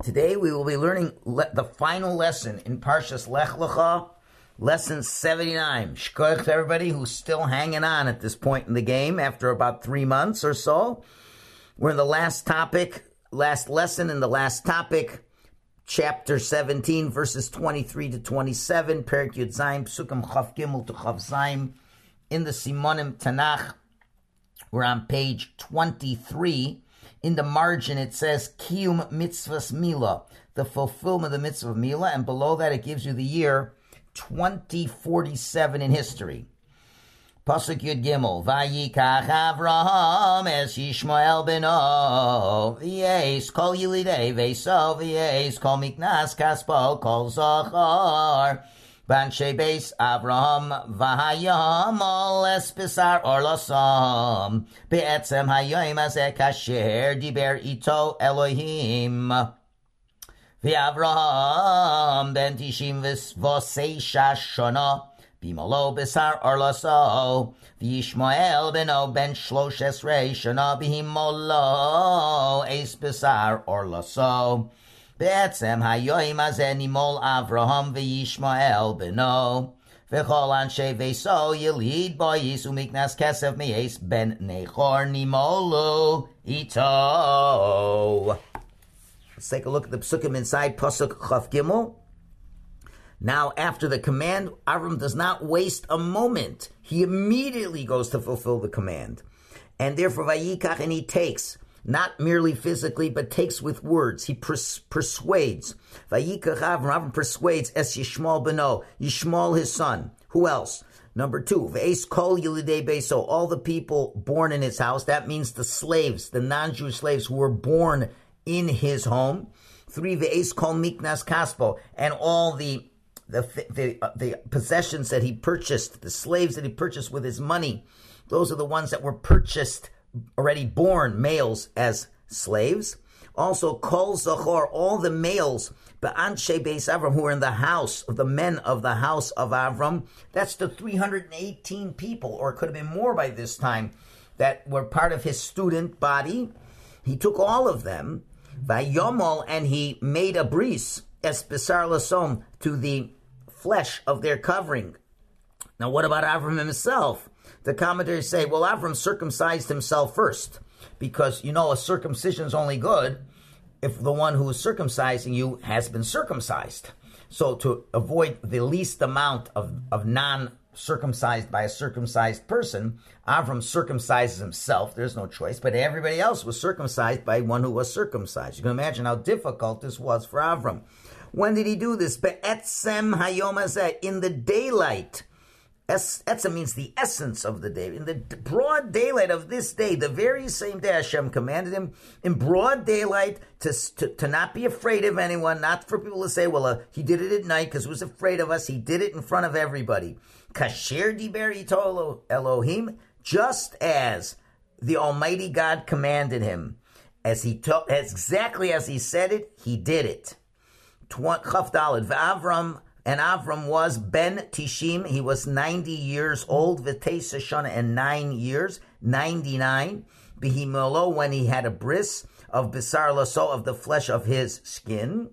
Today we will be learning the final lesson in Parshas Lech Lecha, lesson 79. Shkoyach to everybody who's still hanging on at this point in the game after about 3 months or so. We're in the last lesson in the last topic, chapter 17, verses 23 to 27, Perek Yud Zayin, Psukim Chav Gimel to Chav Zayin, in the Simonim Tanakh. We're on page 23. In the margin, it says, Kiyum Mitzvahs Mila, the fulfillment of the mitzvah of Mila, and below that it gives you the year 2047 in history. Pasuk Yud Gimel, Vayikach Avraham es Yishmael beno, V'yeis kol Yilidei V'esav, V'yeis kol Miknas Kaspo, kol Zachar, Banshe Beis Avraham V'hayam ol es Pisar or Lasam, Be'etzem Hayoim Azeh Kasher Diber Ito Elohim, V'Avraham Ben Tishim V'Seisha Shona, Bimalo Besar Arlaso, V'Yishmael Beno Ben Shloshes Rei Shana Bihimolo Eis Besar Arlaso, Be'etzem Hayoim Azeh Nimol Avraham V'Yishmael Beno, V'chol Anshe V'Eso Yelid Bo Yisu Miknas Kesef Me'es Ben Nechor Nimolu Ito. Let's take a look at the psukim inside Pasuk Chav Gimel. Now, after the command, Avram does not waste a moment. He immediately goes to fulfill the command. And therefore, Vayikach, and he takes, not merely physically, but takes with words. He persuades. Vayikach Avram persuades Es Yishmael beno, Yishmael his son. Who else? Number 2, V'eis kol Yilidei Beiso, all the people born in his house. That means the slaves, the non-Jewish slaves who were born in his home. 3, V'eis kol Miknas Kaspo, and all the possessions that he purchased, the slaves that he purchased with his money. Those are the ones that were purchased, already born males as slaves. Also, kol zachor, all the males, be'anshe beis Avram, who are in the house of the men of the house of Avram. That's the 318 people, or it could have been more by this time, that were part of his student body. He took all of them, vayomol, and he made a bris, es besar lasom, to the flesh of their covering. Now, what about Avram himself? The commentators say, well, Avram circumcised himself first, because, a circumcision is only good if the one who is circumcising you has been circumcised. So to avoid the least amount of non-circumcised by a circumcised person, Avram circumcises himself. There's no choice. But everybody else was circumcised by one who was circumcised. You can imagine how difficult this was for Avram. When did he do this? Be'etzem hayom hazeh, in the daylight. Etzem means the essence of the day. In the broad daylight of this day, the very same day Hashem commanded him, in broad daylight, to not be afraid of anyone, not for people to say, well, he did it at night because he was afraid of us. He did it in front of everybody. Kasher diber ito Elohim, just as the Almighty God commanded him. Exactly as he said it, he did it. Chaf Daled, V'Avram, and Avram was Ben Tishim, he was 90 years old, V'Teisa Shana, and 9 years, 99, B'Himolo, when he had a bris of Bisar Laso, of the flesh of his skin,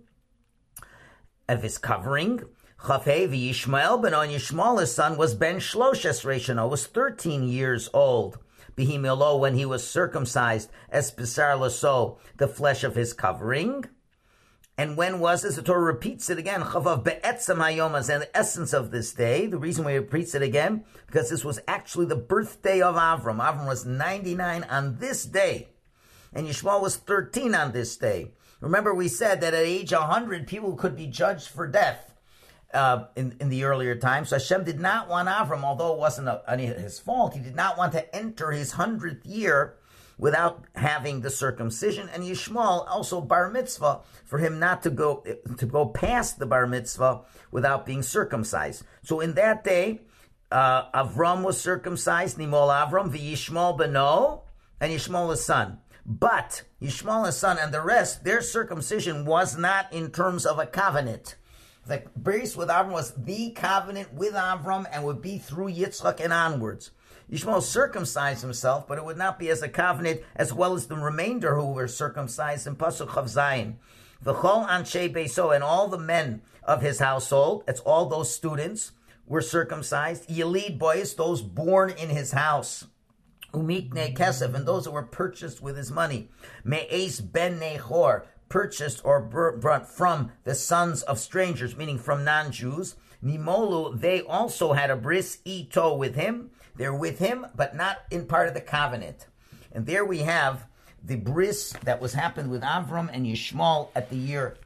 of his covering. Chafei V'Yishmael, Ben on Yishmael, his son, was Ben Shloshes Reshana, was 13 years old, B'Himolo, when he was circumcised, as Bisar Laso, the flesh of his covering. And when was this? The Torah repeats it again. Chavav be'etzem hayomas, and the essence of this day. The reason we repeats it again, because this was actually the birthday of Avram. Avram was 99 on this day, and Yishmael was 13 on this day. Remember, we said that at age 100, people could be judged for death in the earlier times. So Hashem did not want Avram, although it wasn't any of his fault, he did not want to enter his 100th year without having the circumcision, and Yishmael also bar mitzvah, for him not to go past the bar mitzvah without being circumcised. So in that day, Avram was circumcised, Nimol Avram, V'Yishmael beno, and Yishmael his son. But Yishmael his son and the rest, their circumcision was not in terms of a covenant. The bris with Avram was the covenant with Avram and would be through Yitzchak and onwards. Yishmael circumcised himself, but it would not be as a covenant, as well as the remainder who were circumcised in Pasuk Chav Zayin. V'chol anshe beiso, and all the men of his household, that's all those students, were circumcised. Yelid boys, those born in his house. Umikne kesef, and those that were purchased with his money. Me'es ben nechor, purchased or brought from the sons of strangers, meaning from non-Jews. Nimolu, they also had a bris ito with him. They're with him, but not in part of the covenant. And there we have the bris that was happened with Avram and Yishmael at the year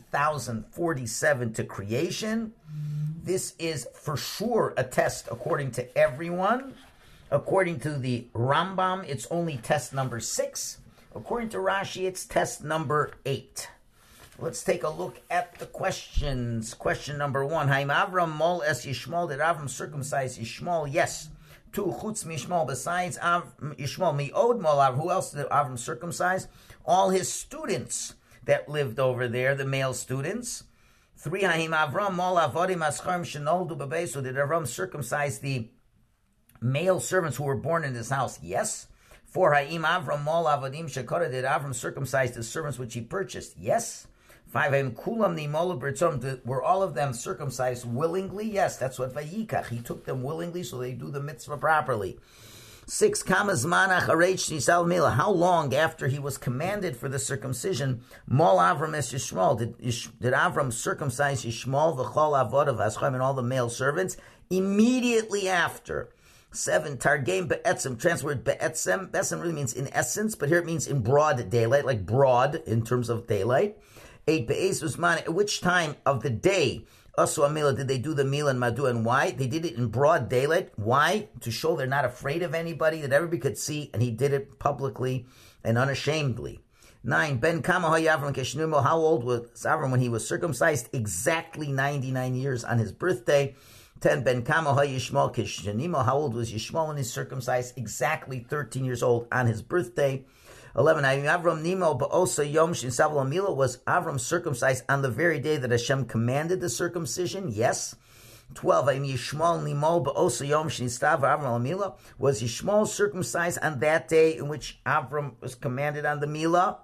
2047 to creation. This is for sure a test according to everyone. According to the Rambam, it's only test number 6. According to Rashi, it's test number 8. Let's take a look at the questions. Question number 1. Haim Avram mol es Yishmael. Did Avram circumcise Yishmael? Yes. 2. Chutz mishmael. Besides Yishmael, mi'od mol Avram. Who else did Avram circumcise? All his students that lived over there, the male students. 3. Haim Avram mol avodim ascharm shenoldu bebeso. Did Avram circumcise the male servants who were born in his house? Yes. 4. Haim Avram mol avodim shekora. Did Avram circumcise the servants which he purchased? Yes. 5. Haim kulam nimolu b'ritzon. Were all of them circumcised willingly? Yes. That's what Vayikach. He took them willingly, so they do the mitzvah properly. 6. Kama zman acharei shnisal mila. How long after he was commanded for the circumcision? Mol Avram es Yishmael. Did Avram circumcise Yishmael v'chol avodav ascharm, and all the male servants? Immediately after. 7. Targem be'etzem, translated be'etzem. Be'etzem really means in essence, but here it means in broad daylight, like broad in terms of daylight. 8. Be'ez uzman, at which time of the day Asu Amila did they do the meal and Madu, and why? They did it in broad daylight. Why? To show they're not afraid of anybody, that everybody could see, and he did it publicly and unashamedly. 9. Ben Kama Avram Keshnumo, how old was Avram when he was circumcised? Exactly 99 years on his birthday. 10. Ben Kama Yishmael Keshanimo, how old was Yishmael when he circumcised? Exactly 13 years old on his birthday. 11. Avram Nimo Ba'osa Yom Shin Savla Mila, was Avram circumcised on the very day that Hashem commanded the circumcision? Yes. 12. Yishmael Nimo Ba'osa Yom Shin Stav Avram Mila, was Yishmael circumcised on that day in which Avram was commanded on the Mila?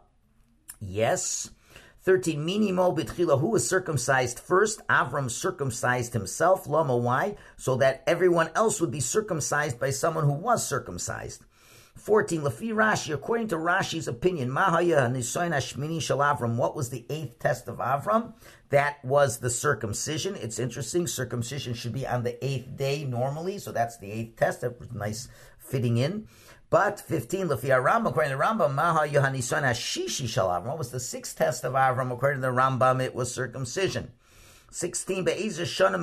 Yes. 13. Minimo B'tchila, who was circumcised first? Avram circumcised himself. Lama, why? So that everyone else would be circumcised by someone who was circumcised. 14. Lafi Rashi, according to Rashi's opinion, Mahaya Nisoin Hashmini Shel Avram, what was the 8th test of Avram? That was the circumcision. It's interesting, circumcision should be on the 8th day normally, so that's the 8th test. That was nice fitting in. But 15, Lafi Rambam, according to the Rambam, Mahaya Nisoin Hashishi Shel Avram, what was the 6th test of Avram? According to the Rambam, it was circumcision. 16, Be'ezer Shana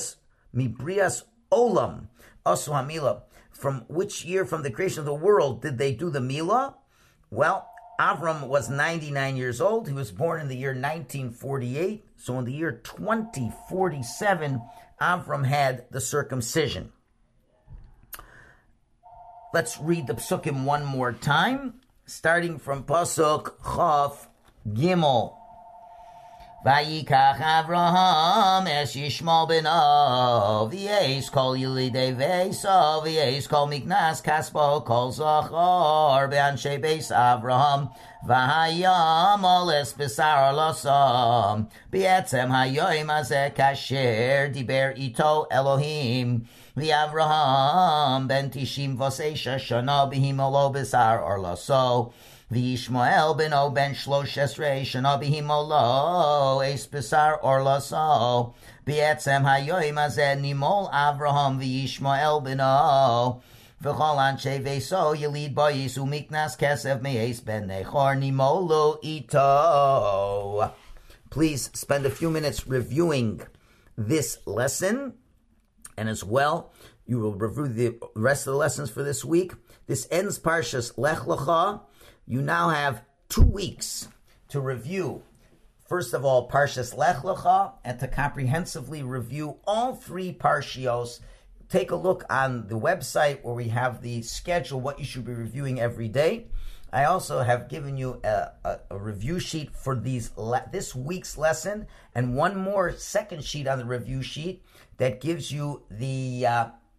Mibrias Olam, Asu Hamila. From which year, from the creation of the world, did they do the Milah? Well, Avram was 99 years old. He was born in the year 1948. So in the year 2047, Avram had the circumcision. Let's read the Psukim one more time, starting from Pasuk Chaf Gimel. Vayikach Avraham es Yishmael beno, v'yeis kol yilidei v'esav, v'yeis kol miknas kaspo, kol zachor, be'anshe beis Avraham, v'hayam oles besar losam, b'etzem hayoim hazeh kasher, diber ito Elohim, v'Avraham ben tishim v'seisha shana b'himolo besar orlaso, V'Yishmael beno ben shlosh esrei shana b'himolo es besar orlaso b'etzem hayoim hazeh nimol Avraham v'Yishmael beno v'chol anshe v'eso yelid bayis u'miknas kesef me'es ben nechor nimolu ito. Please spend a few minutes reviewing this lesson, and as well, you will review the rest of the lessons for this week. This ends Parshas Lech Lecha. You now have 2 weeks to review, first of all, Parshas Lech Lecha, and to comprehensively review all 3 Parshios. Take a look on the website where we have the schedule, what you should be reviewing every day. I also have given you a review sheet for this week's lesson, and one more second sheet on the review sheet that gives you the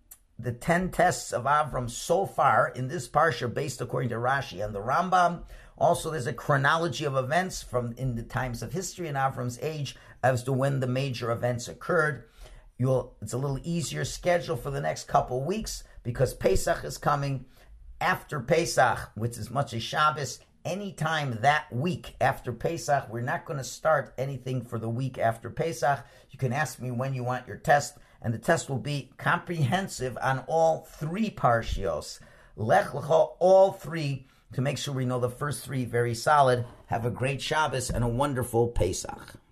10 tests of Avram so far in this parsha, based according to Rashi and the Rambam. Also, there's a chronology of events from in the times of history in Avram's age as to when the major events occurred. It's a little easier schedule for the next couple weeks because Pesach is coming. After Pesach, which is Motzei Shabbos, anytime that week after Pesach, we're not going to start anything for the week after Pesach. You can ask me when you want your test, and the test will be comprehensive on all three parshios. Lech Lecha, all three, to make sure we know the first three very solid. Have a great Shabbos and a wonderful Pesach.